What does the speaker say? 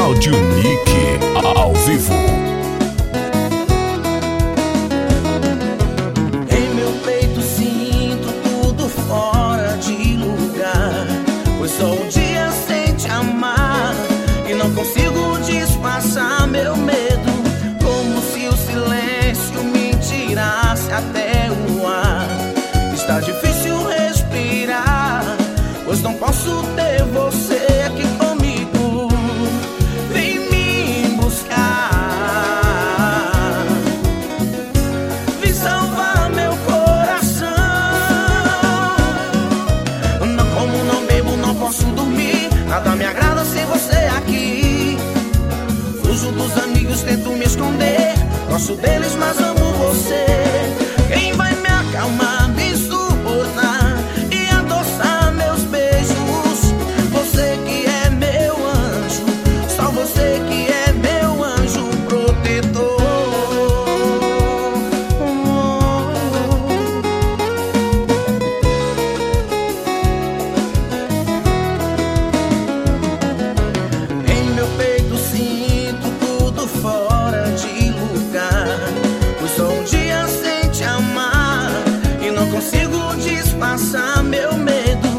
Áudio Nick ao vivo. Em meu peito sinto tudo fora de lugar, pois só um dia sem te amar e não consigo disfarçar meu medo, como se o silêncio me tirasse até o ar. Está difícil respirar, pois não posso ter você aqui comigo. Vem me buscar, vem salvar meu coração. Como não bebo, não posso dormir, nada me agrada sem você aqui. Fujo dos amigos, tento me esconder, gosto deles, mas amo você. Quem vai me acalmar, me suportar e adoçar meus beijos? Você que é meu anjo, só você que é meu anjo protetor. Em meu peito sinto tudo fora de lugar, pois só um dia sem te amar e não consigo disfarçar meu medo,